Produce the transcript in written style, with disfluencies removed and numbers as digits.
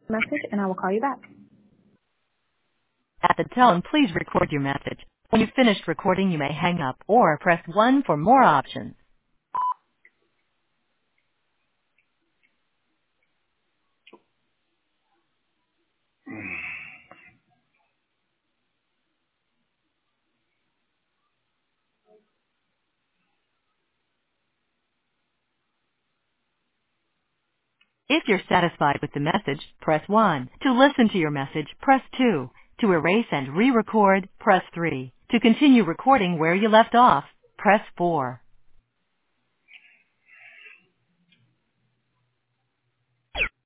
message and I will call you back. At the tone, please record your message. When you've finished recording, you may hang up or press 1 for more options. If you're satisfied with the message, press 1. To listen to your message, press 2. To erase and re-record, press 3. To continue recording where you left off, press 4.